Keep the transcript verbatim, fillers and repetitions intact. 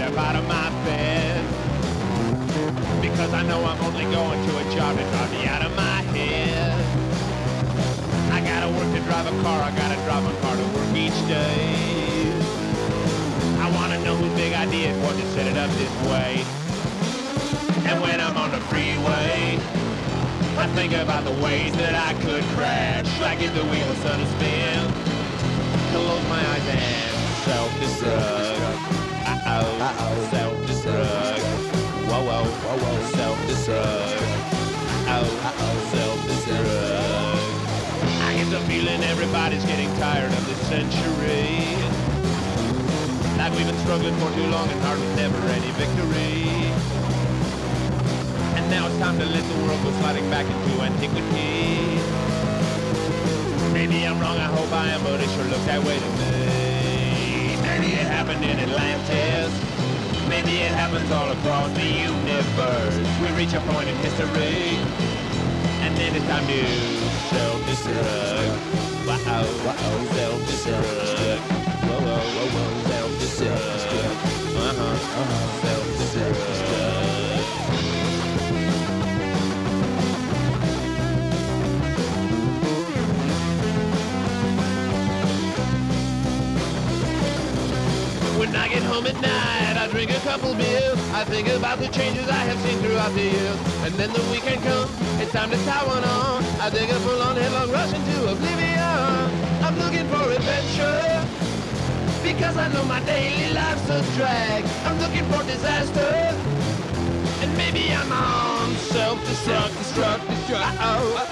up out of my bed, because I know I'm only going to a job to drive me out of my head. I gotta work to drive a car, I gotta drive my car to work each day. I wanna know whose big idea it was to set it up this way. And when I'm on the freeway, I think about the ways that I could crash. I give the wheel a sudden spin, close my eyes and self-destruct. Uh-oh, uh-oh, self-destruct. Whoa, whoa, whoa, whoa, self-destruct. Uh-oh, uh-oh, self-destruct. I get the feeling everybody's getting tired of this century. Like we've been struggling for too long and hardly never any victory. And now it's time to let the world go sliding back into antiquity. Maybe I'm wrong, I hope I am, but it sure looks that way to me. Maybe it happened in Atlantis. Maybe it happens all across the universe. We reach a point in history, and then it's time to self-destruct. Wow, wow, self-destruct. Whoa, whoa, whoa, whoa, self-destruct. Uh-huh, uh-huh, self-destruct. When I get home at night, I drink a couple beers. I think about the changes I have seen throughout the years. And then the weekend comes, it's time to tie one on. I dig a full-on headlong rush into oblivion. I'm looking for adventure, because I know my daily life's a drag. I'm looking for disaster, and maybe I'm on self-destruct, destruct, destruct. Uh-oh.